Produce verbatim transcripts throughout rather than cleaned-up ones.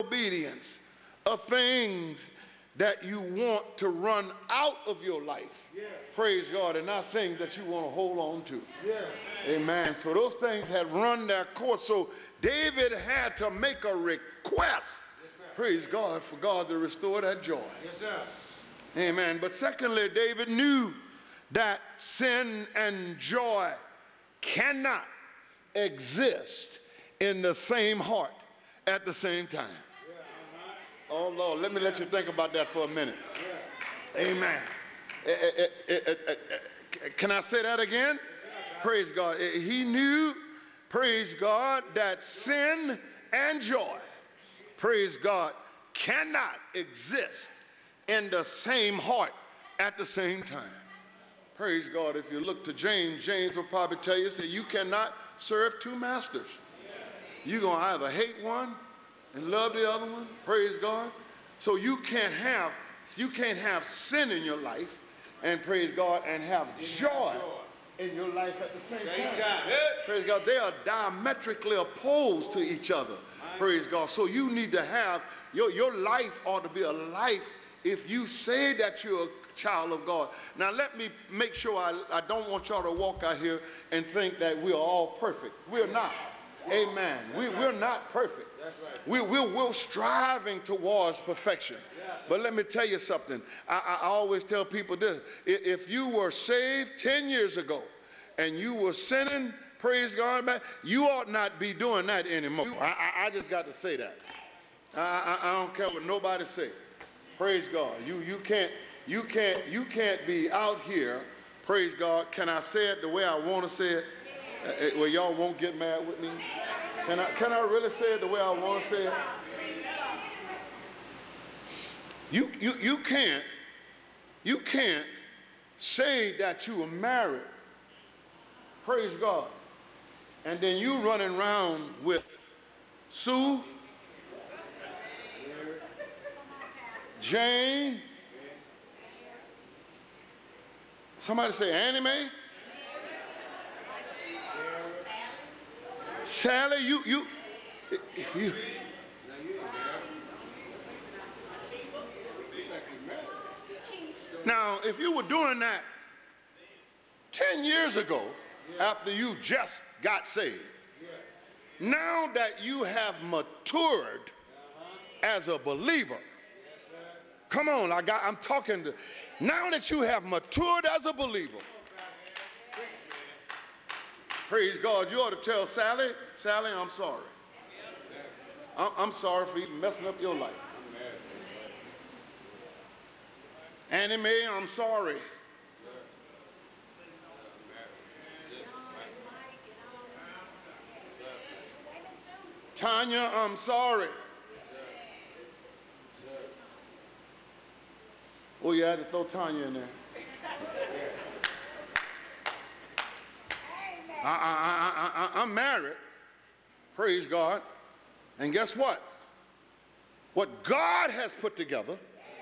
disobedience of things that you want to run out of your life. Yeah. Praise God, and not things that you want to hold on to. Yeah. Amen. So those things had run their course. So David had to make a request. Yes, praise God, for God to restore that joy. Yes, sir. Amen. But secondly, David knew that sin and joy cannot exist in the same heart at the same time. Oh, Lord, let me let you think about that for a minute. Amen. Eh, eh, eh, eh, eh, eh, Can I say that again? Praise God. He knew, praise God, that sin and joy, praise God, cannot exist in the same heart at the same time. Praise God. If you look to James, James will probably tell you, say, you cannot serve two masters. You're going to either hate one and love the other one. Praise God. So you can't have you can't have sin in your life and praise God and have joy in your life at the same, same time. time. Praise God. They are diametrically opposed to each other. Praise God. So you need to have your your life ought to be a life. If you say that you're a child of God. Now let me make sure I, I don't want y'all to walk out here and think that we are all perfect. We're not. Amen. We, we're not perfect. We, we're, we're striving towards perfection. But let me tell you something. I, I always tell people this. If you were saved ten years ago and you were sinning, praise God, man, you ought not be doing that anymore. I, I, I just got to say that. I, I, I don't care what nobody say. Praise God. You, you, can't, you, can't, you can't be out here, praise God. Can I say it the way I want to say it? Uh, well, y'all won't get mad with me. Can I, can I really say it the way I want to say it? You, you, you can't, you can't say that you were married, praise God, and then you running around with Sue, Jane, somebody say Annie Mae? Sally, you, you, you. Now, if you were doing that ten years ago, after you just got saved, now that you have matured as a believer, come on, I got, I'm talking to, now that you have matured as a believer, praise God, you ought to tell Sally, Sally, I'm sorry. I'm, I'm sorry for even messing up your life. Annie Mae, I'm sorry. Tanya, I'm sorry. Oh, you had to throw Tanya in there. I, I, I, I, I'm married, praise God, and guess what? What God has put together,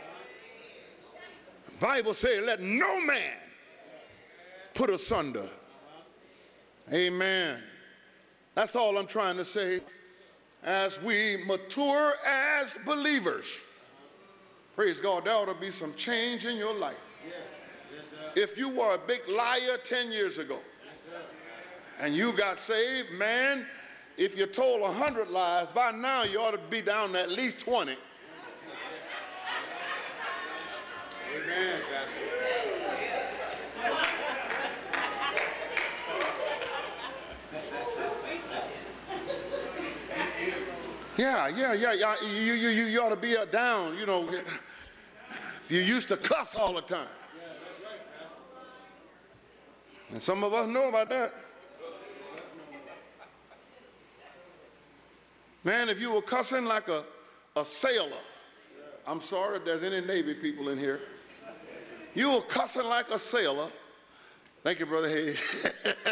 the Bible says, let no man put asunder. Amen. That's all I'm trying to say. As we mature as believers, praise God, there ought to be some change in your life. If you were a big liar ten years ago, and you got saved, man, if you told a hundred lies, by now you ought to be down to at least twenty. Amen, Pastor. Yeah, yeah, yeah, yeah. You, you, you, you ought to be uh, down, you know, if you used to cuss all the time. And some of us know about that. Man, if you were cussing like a, a sailor, I'm sorry if there's any Navy people in here. You were cussing like a sailor. Thank you, Brother Hayes.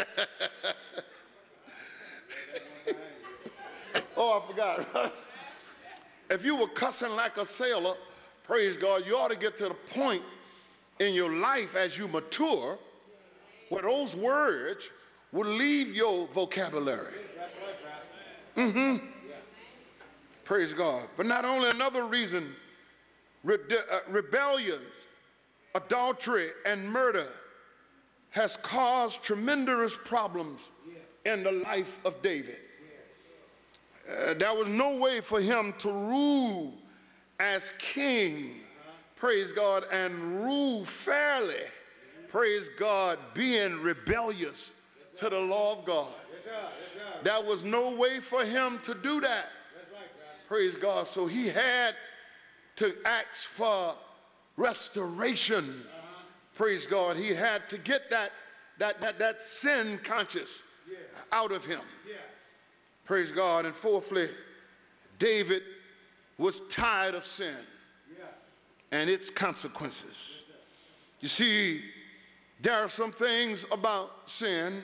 Oh, I forgot. If you were cussing like a sailor, praise God, you ought to get to the point in your life as you mature where those words will leave your vocabulary. Mm-hmm. Praise God. But not only another reason, re- uh, rebellions, adultery, and murder has caused tremendous problems in the life of David. Uh, there was no way for him to rule as king, praise God, and rule fairly, praise God, being rebellious to the law of God. There was no way for him to do that, praise God. So he had to ask for restoration, praise God. He had to get that, that, that, that sin conscious out of him. Praise God. And fourthly, David was tired of sin and its consequences. You see, there are some things about sin.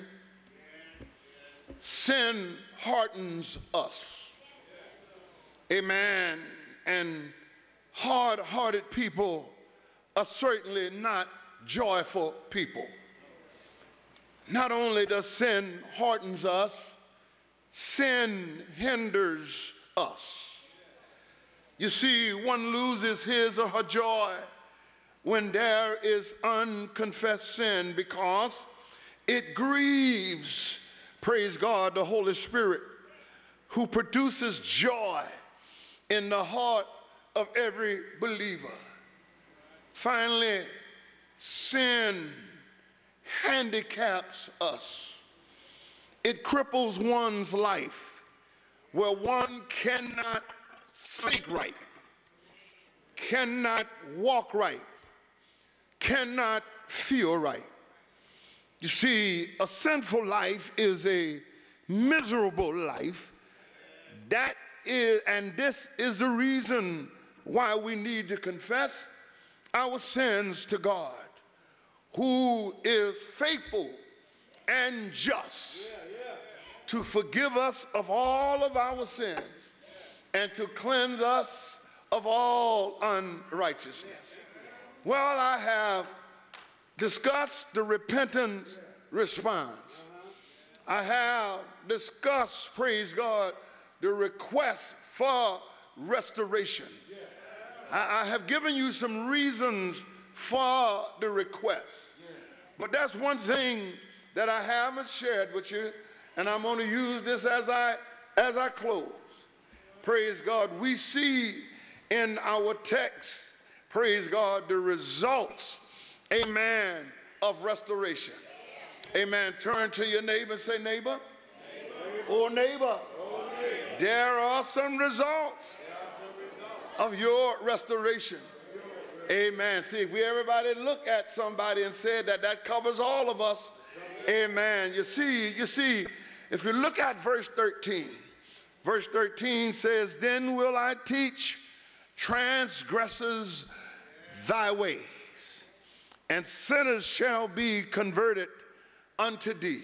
Sin hardens us. Amen. And hard-hearted people are certainly not joyful people. Not only does sin hardens us, sin hinders us. You see, one loses his or her joy when there is unconfessed sin because it grieves, praise God, the Holy Spirit, who produces joy in the heart of every believer. Finally, sin handicaps us. It cripples one's life where one cannot think right, cannot walk right, cannot feel right. You see, a sinful life is a miserable life. That is, and this is the reason why we need to confess our sins to God, who is faithful and just to forgive us of all of our sins and to cleanse us of all unrighteousness. Well, I have discussed the repentance response. I have discussed, praise God, the request for restoration. I, I have given you some reasons for the request. But that's one thing that I haven't shared with you, and I'm going to use this as I as I close. Praise God. We see in our text, praise God, the results, amen, of restoration. Amen. Turn to your neighbor and say, neighbor, neighbor. Oh, neighbor, oh, neighbor, there are some results of your restoration. Amen. See, if we everybody look at somebody and said that that covers all of us, amen. You see, you see, if you look at verse thirteen, verse thirteen says, then will I teach transgressors thy ways, and sinners shall be converted unto thee.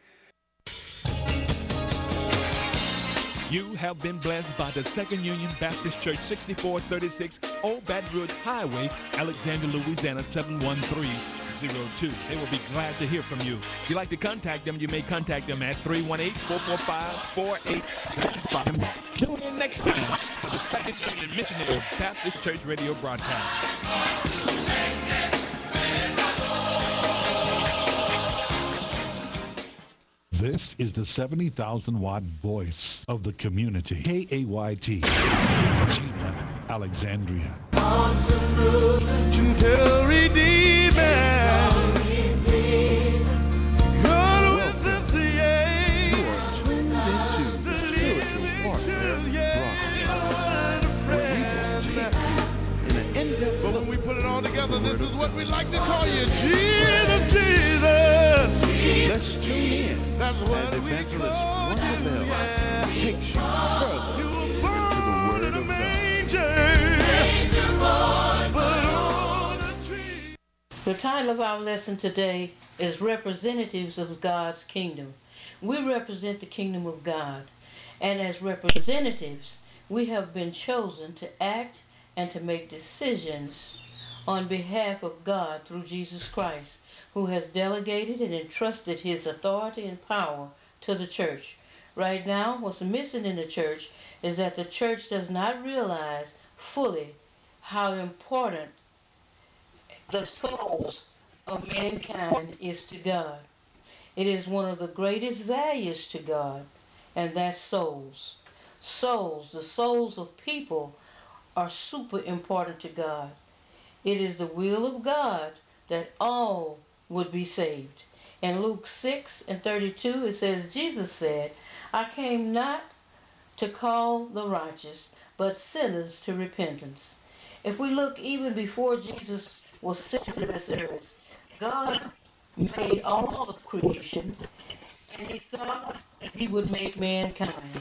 You have been blessed by the Second Union Baptist Church, sixty-four thirty-six Old Baton Rouge Highway, Alexandria, Louisiana, seven one three zero two. They will be glad to hear from you. If you'd like to contact them, you may contact them at three one eight, four four five, four eight seven five. Tune in next time for the Second Union Missionary Baptist Church radio broadcast. This is the seventy thousand watt voice of the community. K A Y T, Gina, Alexandria. Awesome ruler, gentle redeemer. God with us, yeah. You are tuned into the Spiritual Warfare broadcast, where we will take you in an in-depth But look. when we put it all together, this is what we like to call you. Jesus, Jesus. Let's tune in That's as what we Evangelist call Wanda you, Bell yeah. takes you further You were into born the in Word a of God. manger, but on a tree. The title of our lesson today is Representatives of God's Kingdom. We represent the kingdom of God, and as representatives, we have been chosen to act and to make decisions on behalf of God through Jesus Christ, who has delegated and entrusted his authority and power to the church. Right now, what's missing in the church is that the church does not realize fully how important the souls of mankind is to God. It is one of the greatest values to God, and that's souls. Souls, the souls of people, are super important to God. It is the will of God that all would be saved. In Luke six and thirty-two, it says, Jesus said, I came not to call the righteous, but sinners to repentance. If we look even before Jesus was sent to this earth, God made all of creation, and he thought that he would make mankind.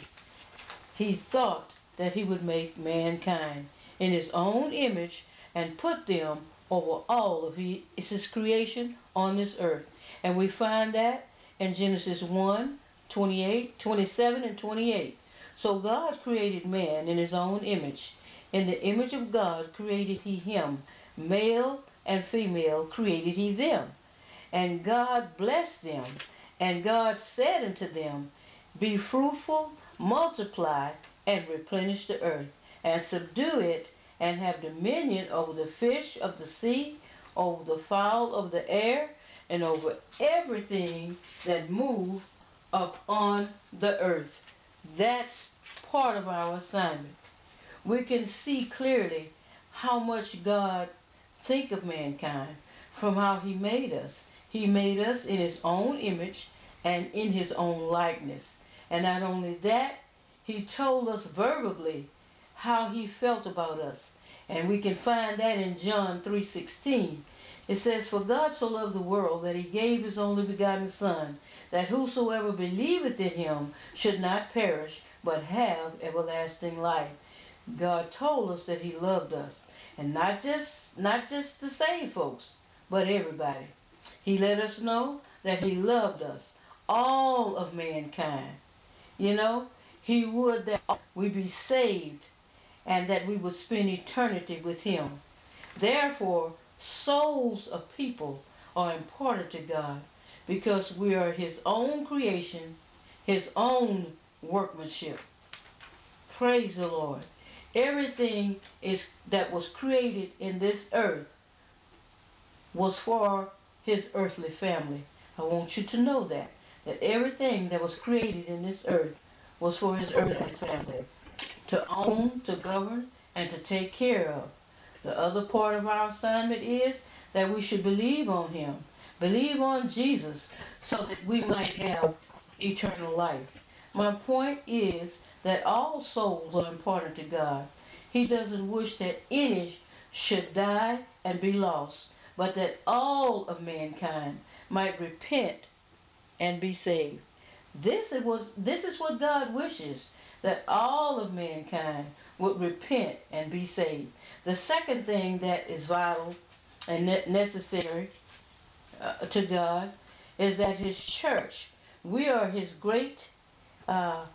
He thought that he would make mankind in his own image and put them over all of his creation on this earth. And we find that in Genesis one, twenty-eight, twenty-seven, and twenty-eight. So God created man in his own image. In the image of God created he him. Male and female created he them. And God blessed them. And God said unto them, be fruitful, multiply, and replenish the earth, and subdue it, and have dominion over the fish of the sea, over the fowl of the air, and over everything that move upon the earth. That's part of our assignment. We can see clearly how much God think of mankind from how he made us. He made us in his own image and in his own likeness. And not only that, he told us verbally how he felt about us. And we can find that in John three sixteen. It says, for God so loved the world that he gave his only begotten Son, that whosoever believeth in him should not perish, but have everlasting life. God told us that he loved us. And not just, not just the saved folks, but everybody. He let us know that he loved us, all of mankind. You know, he would that we be saved and that we would spend eternity with him. Therefore, souls of people are important to God because we are his own creation, his own workmanship. Praise the Lord. Everything is that was created in this earth was for his earthly family. I want you to know that. That everything that was created in this earth was for his earthly family. To own, to govern, and to take care of. The other part of our assignment is that we should believe on him. Believe on Jesus so that we might have eternal life. My point is that all souls are important to God. He doesn't wish that any should die and be lost, but that all of mankind might repent and be saved. This is what, this is what God wishes, that all of mankind would repent and be saved. The second thing that is vital and necessary uh, to God is that his church, we are his great, uh,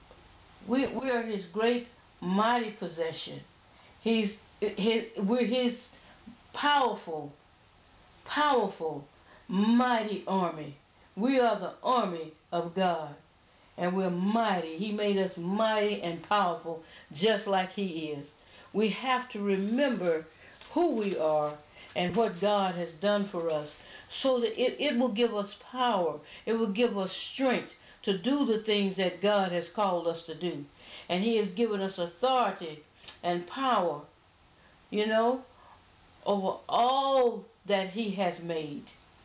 we, we are his great mighty possession. He's, his, we're his powerful, powerful, mighty army. We are the army of God, and we're mighty. He made us mighty and powerful just like he is. We have to remember who we are and what God has done for us so that it, it will give us power. It will give us strength to do the things that God has called us to do. And he has given us authority and power, you know, over all that he has made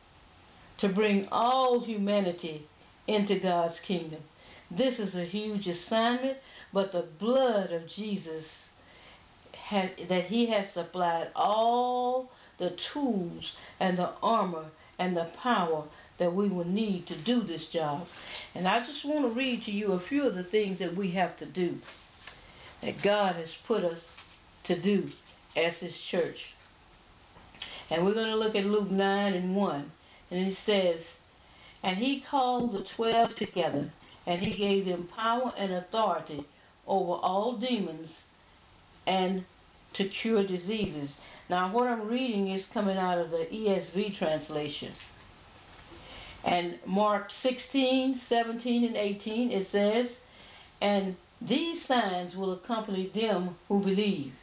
to bring all humanity into God's kingdom. This is a huge assignment, but the blood of Jesus has, that he has supplied all the tools and the armor and the power that we will need to do this job. And I just want to read to you a few of the things that we have to do, that God has put us to do as his church. And we're going to look at Luke nine and one. And it says, and he called the twelve together, and he gave them power and authority over all demons and to cure diseases. Now what I'm reading is coming out of the E S V translation. And Mark sixteen, seventeen, and eighteen, it says, and these signs will accompany them who believe.